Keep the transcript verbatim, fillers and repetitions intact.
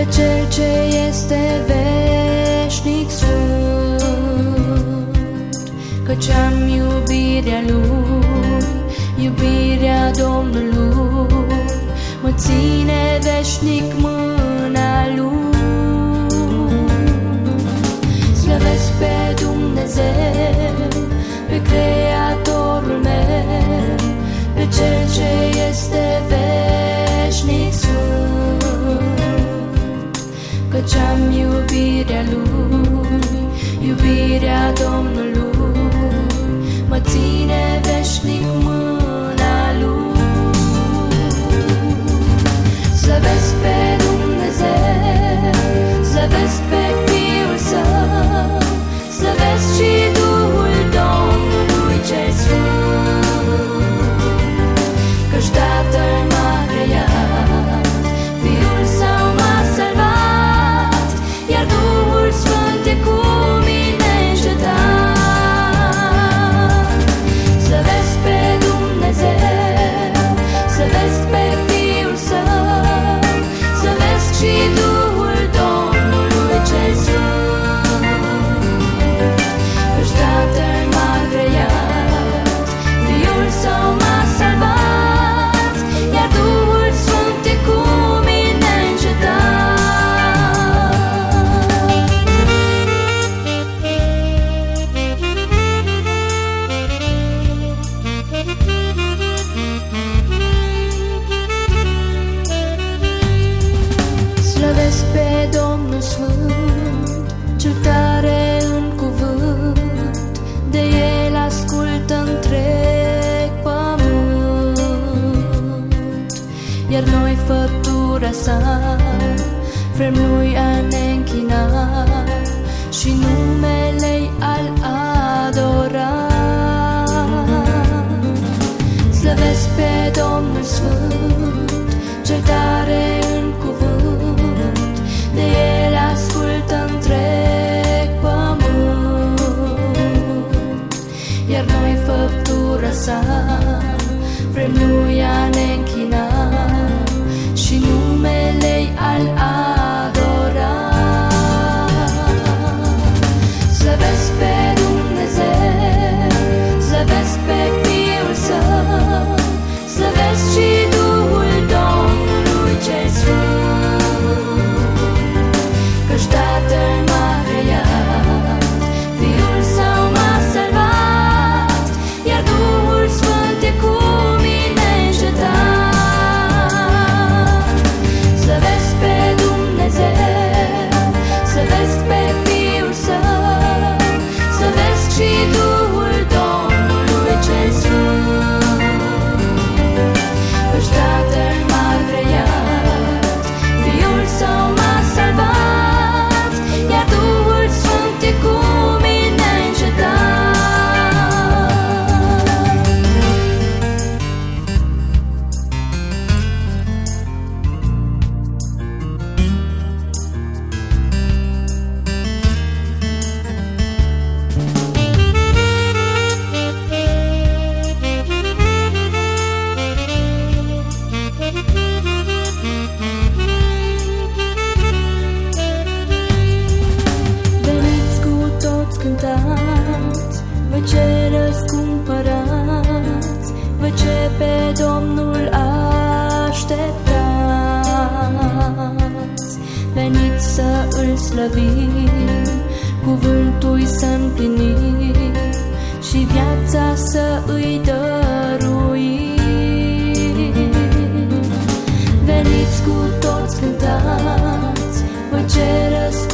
pe Cel ce este veșnic sfânt, căci am iubirea Lui, iubirea Domnului, mă ține veșnic mâna Lui. Slăvesc pe Dumnezeu, pe Creatorul meu, pe Cel ce este veșnic sfânt, căci am iubirea Lui, iubirea Domnului, mă ține veșnic mâna Lui. Slăvesc pe Dumnezeu, slăvesc pe Fiul Său, slăvesc și Duhul Domnului cel Sfânt, căci Tatăl m-a creat, Fiul Său m-a salvat, iar Duhul Sfânt e cu mine înșetat. Slăvesc pe Dumnezeu, slăvesc pe Fiul Său, slăvesc și Duhul Domnului cel Sfânt, căci Tatăl m-a creat, Fiul Său m-a salvat, iar Duhul Sfânt e cu mine Slăvesc pe Domnul Sfânt, cel tare în cuvânt, de El ascultă întreg pământ, iar noi făptura Sa vrem Lui a ne închina și numele-i al adora. Slăvesc pe Domnul Sfânt, cel tare în cuvânt, de El ascultă întreg pământ, iar noi făptura Sa vrem Lui a ne închina și numele-i al adora. Slăvesc pe Dumnezeu, slăvesc pe Fiul Său, slăvesc și Duhul Domnului cel Sfânt, căci Tatăl m-a creat, Fiul Său m-a salvat, iar Duhul Sfânt e cu mine înșetat. Slăvesc pe Dumnezeu, slăvesc pe Fiul Său, slăvesc și Duhul Domnului cel Sfânt, căci Tatăl m-a creat, Fiul Său m-a salvat, iar Duhul Sfânt e cu mine înșetat. Veniți cu toți cântați, voi ce răscumpărați, voi ce pe Domnul așteptați. Veniți să Îl slăvim, cuvântul să împlinim și viața să Îi dăruim. Veniți cu toți cântați, voi ce răscumpărați,